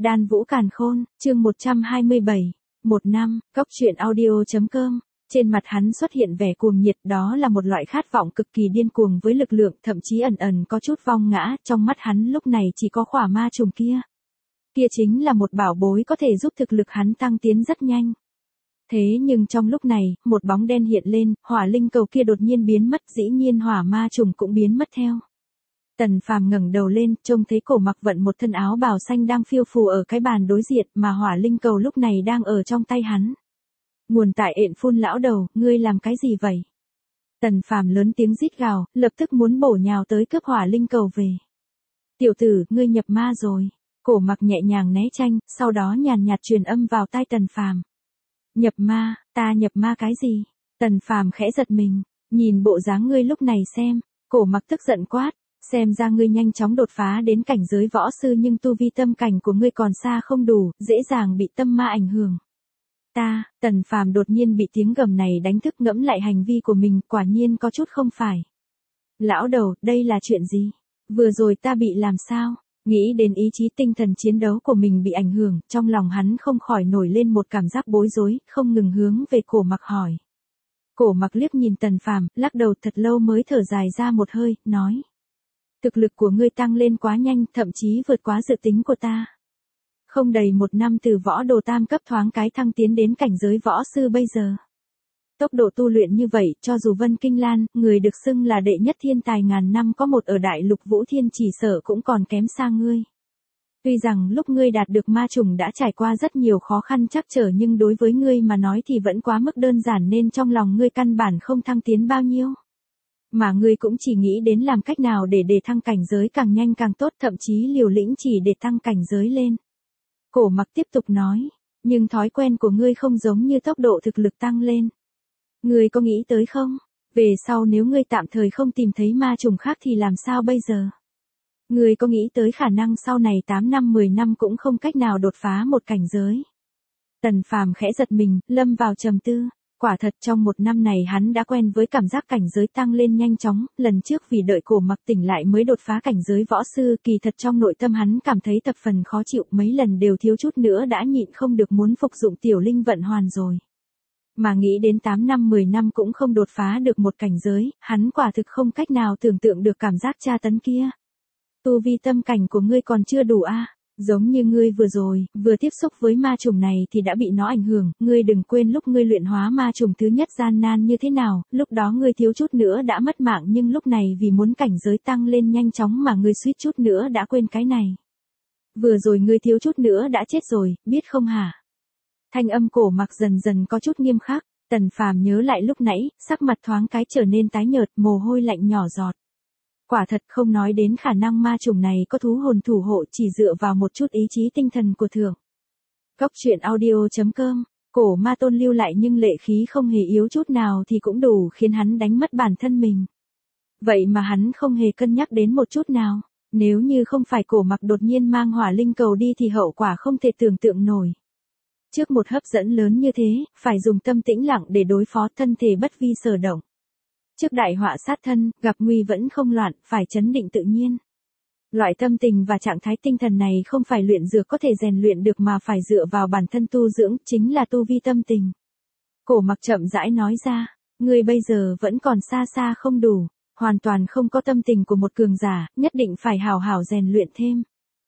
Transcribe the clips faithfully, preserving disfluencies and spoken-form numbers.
Đan Vũ Càn Khôn, chương một trăm hai mươi bảy, một năm, Cốc Truyện Audio chấm com. Trên mặt hắn xuất hiện vẻ cuồng nhiệt, đó là một loại khát vọng cực kỳ điên cuồng với lực lượng, thậm chí ẩn ẩn có chút vong ngã, trong mắt hắn lúc này chỉ có khỏa ma trùng kia. Kia chính là một bảo bối có thể giúp thực lực hắn tăng tiến rất nhanh. Thế nhưng trong lúc này, một bóng đen hiện lên, hỏa linh cầu kia đột nhiên biến mất, dĩ nhiên hỏa ma trùng cũng biến mất theo. Tần Phàm ngẩng đầu lên, trông thấy Cổ Mặc vận một thân áo bào xanh đang phiêu phù ở cái bàn đối diện, mà hỏa linh cầu lúc này đang ở trong tay hắn. Nguồn tại ện phun lão đầu, ngươi làm cái gì vậy? Tần Phàm lớn tiếng rít gào, lập tức muốn bổ nhào tới cướp hỏa linh cầu về. Tiểu tử, ngươi nhập ma rồi. Cổ Mặc nhẹ nhàng né tránh, sau đó nhàn nhạt truyền âm vào tai Tần Phàm. Nhập ma, ta nhập ma cái gì? Tần Phàm khẽ giật mình, nhìn bộ dáng ngươi lúc này xem. Cổ Mặc tức giận quát, xem ra ngươi nhanh chóng đột phá đến cảnh giới võ sư nhưng tu vi tâm cảnh của ngươi còn xa không đủ, dễ dàng bị tâm ma ảnh hưởng. Ta, Tần Phàm đột nhiên bị tiếng gầm này đánh thức, ngẫm lại hành vi của mình, quả nhiên có chút không phải. Lão đầu, đây là chuyện gì? Vừa rồi ta bị làm sao? Nghĩ đến ý chí tinh thần chiến đấu của mình bị ảnh hưởng, trong lòng hắn không khỏi nổi lên một cảm giác bối rối, không ngừng hướng về Cổ Mặc hỏi. Cổ Mặc liếc nhìn Tần Phàm, lắc đầu thật lâu mới thở dài ra một hơi, nói. Thực lực của ngươi tăng lên quá nhanh, thậm chí vượt quá dự tính của ta. Không đầy một năm từ võ đồ tam cấp thoáng cái thăng tiến đến cảnh giới võ sư bây giờ. Tốc độ tu luyện như vậy, cho dù Vân Kinh Lan, người được xưng là đệ nhất thiên tài ngàn năm có một ở đại lục Vũ Thiên chỉ sợ cũng còn kém xa ngươi. Tuy rằng lúc ngươi đạt được ma trùng đã trải qua rất nhiều khó khăn trắc trở nhưng đối với ngươi mà nói thì vẫn quá mức đơn giản nên trong lòng ngươi căn bản không thăng tiến bao nhiêu. Mà ngươi cũng chỉ nghĩ đến làm cách nào để để thăng cảnh giới càng nhanh càng tốt, thậm chí liều lĩnh chỉ để tăng cảnh giới lên. Cổ Mặc tiếp tục nói, nhưng thói quen của ngươi không giống như tốc độ thực lực tăng lên. Ngươi có nghĩ tới không? Về sau nếu ngươi tạm thời không tìm thấy ma trùng khác thì làm sao bây giờ? Ngươi có nghĩ tới khả năng sau này tám năm mười năm cũng không cách nào đột phá một cảnh giới? Tần Phàm khẽ giật mình, lâm vào trầm tư. Quả thật trong một năm này hắn đã quen với cảm giác cảnh giới tăng lên nhanh chóng, lần trước vì đợi Cổ Mặc tỉnh lại mới đột phá cảnh giới võ sư, kỳ thật trong nội tâm hắn cảm thấy thập phần khó chịu, mấy lần đều thiếu chút nữa đã nhịn không được muốn phục dụng tiểu linh vận hoàn rồi. Mà nghĩ đến tám năm mười năm cũng không đột phá được một cảnh giới, hắn quả thực không cách nào tưởng tượng được cảm giác tra tấn kia. Tu vi tâm cảnh của ngươi còn chưa đủ a? À? Giống như ngươi vừa rồi, vừa tiếp xúc với ma trùng này thì đã bị nó ảnh hưởng, ngươi đừng quên lúc ngươi luyện hóa ma trùng thứ nhất gian nan như thế nào, lúc đó ngươi thiếu chút nữa đã mất mạng nhưng lúc này vì muốn cảnh giới tăng lên nhanh chóng mà ngươi suýt chút nữa đã quên cái này. Vừa rồi ngươi thiếu chút nữa đã chết rồi, biết không hả? Thanh âm Cổ Mặc dần dần có chút nghiêm khắc, Tần Phàm nhớ lại lúc nãy, sắc mặt thoáng cái trở nên tái nhợt, mồ hôi lạnh nhỏ giọt. Quả thật không nói đến khả năng ma trùng này có thú hồn thủ hộ, chỉ dựa vào một chút ý chí tinh thần của thượng. Cốc Truyện Audio chấm com, Cổ Ma Tôn lưu lại nhưng lệ khí không hề yếu chút nào thì cũng đủ khiến hắn đánh mất bản thân mình. Vậy mà hắn không hề cân nhắc đến một chút nào, nếu như không phải Cổ Mặc đột nhiên mang hỏa linh cầu đi thì hậu quả không thể tưởng tượng nổi. Trước một hấp dẫn lớn như thế, phải dùng tâm tĩnh lặng để đối phó, thân thể bất vi sở động. Trước đại họa sát thân, gặp nguy vẫn không loạn, phải trấn định tự nhiên. Loại tâm tình và trạng thái tinh thần này không phải luyện dược có thể rèn luyện được mà phải dựa vào bản thân tu dưỡng, chính là tu vi tâm tình. Cổ Mặc chậm rãi nói ra, ngươi bây giờ vẫn còn xa xa không đủ, hoàn toàn không có tâm tình của một cường giả, nhất định phải hào hảo rèn luyện thêm.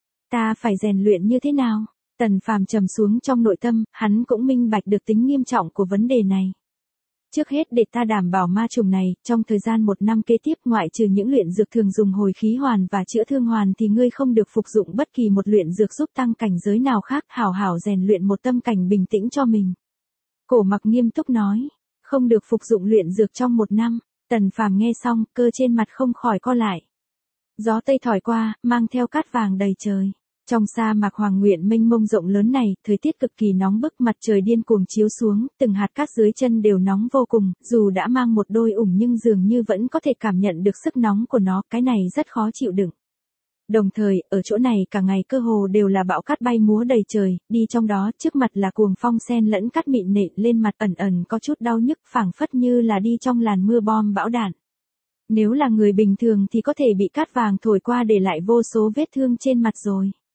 Ta phải rèn luyện như thế nào? Tần Phàm trầm xuống trong nội tâm, hắn cũng minh bạch được tính nghiêm trọng của vấn đề này. Trước hết để ta đảm bảo ma trùng này, trong thời gian một năm kế tiếp ngoại trừ những luyện dược thường dùng hồi khí hoàn và chữa thương hoàn thì ngươi không được phục dụng bất kỳ một luyện dược giúp tăng cảnh giới nào khác, hảo hảo rèn luyện một tâm cảnh bình tĩnh cho mình. Cổ Mặc nghiêm túc nói, không được phục dụng luyện dược trong một năm. Tần Phàm nghe xong, cơ trên mặt không khỏi co lại. Gió tây thổi qua, mang theo cát vàng đầy trời. Trong sa mạc Hoàng Nguyện mênh mông rộng lớn này, thời tiết cực kỳ nóng bức, mặt trời điên cuồng chiếu xuống, từng hạt cát dưới chân đều nóng vô cùng, dù đã mang một đôi ủng nhưng dường như vẫn có thể cảm nhận được sức nóng của nó, cái này rất khó chịu đựng. Đồng thời, ở chỗ này cả ngày cơ hồ đều là bão cát bay múa đầy trời, đi trong đó trước mặt là cuồng phong xen lẫn cát mịn nện lên mặt, ẩn ẩn có chút đau nhức, phảng phất như là đi trong làn mưa bom bão đạn. Nếu là người bình thường thì có thể bị cát vàng thổi qua để lại vô số vết thương trên mặt rồi.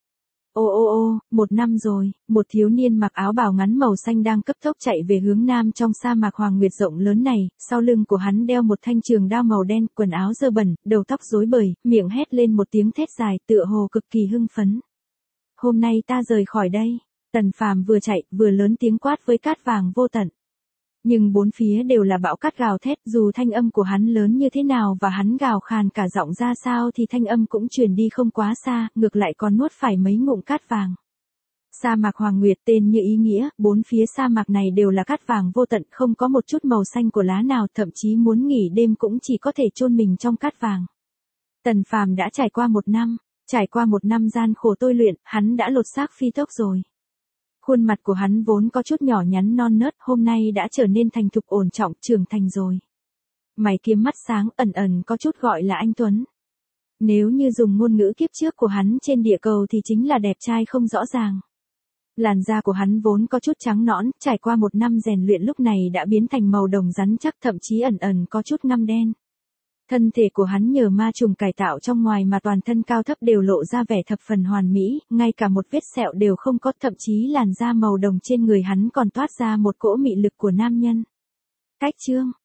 Ô ô ô, một năm rồi, một thiếu niên mặc áo bào ngắn màu xanh đang cấp tốc chạy về hướng nam trong sa mạc Hoàng Nguyệt rộng lớn này, sau lưng của hắn đeo một thanh trường đao màu đen, quần áo dơ bẩn, đầu tóc rối bời, miệng hét lên một tiếng thét dài, tựa hồ cực kỳ hưng phấn. Hôm nay ta rời khỏi đây. Tần Phàm vừa chạy, vừa lớn tiếng quát với cát vàng vô tận. Nhưng bốn phía đều là bão cát gào thét, dù thanh âm của hắn lớn như thế nào và hắn gào khàn cả giọng ra sao thì thanh âm cũng truyền đi không quá xa, ngược lại còn nuốt phải mấy ngụm cát vàng. Sa mạc Hoàng Nguyệt tên như ý nghĩa, bốn phía sa mạc này đều là cát vàng vô tận, không có một chút màu xanh của lá nào, thậm chí muốn nghỉ đêm cũng chỉ có thể chôn mình trong cát vàng. Tần Phàm đã trải qua một năm, trải qua một năm gian khổ tôi luyện, hắn đã lột xác phi tốc rồi. Khuôn mặt của hắn vốn có chút nhỏ nhắn non nớt, hôm nay đã trở nên thành thục ổn trọng, trưởng thành rồi. Mày kiếm mắt sáng, ẩn ẩn có chút gọi là anh Tuấn. Nếu như dùng ngôn ngữ kiếp trước của hắn trên địa cầu thì chính là đẹp trai không rõ ràng. Làn da của hắn vốn có chút trắng nõn, trải qua một năm rèn luyện lúc này đã biến thành màu đồng rắn chắc, thậm chí ẩn ẩn có chút ngăm đen. Thân thể của hắn nhờ ma trùng cải tạo trong ngoài mà toàn thân cao thấp đều lộ ra vẻ thập phần hoàn mỹ, ngay cả một vết sẹo đều không có, thậm chí làn da màu đồng trên người hắn còn toát ra một cỗ mị lực của nam nhân. Cách chương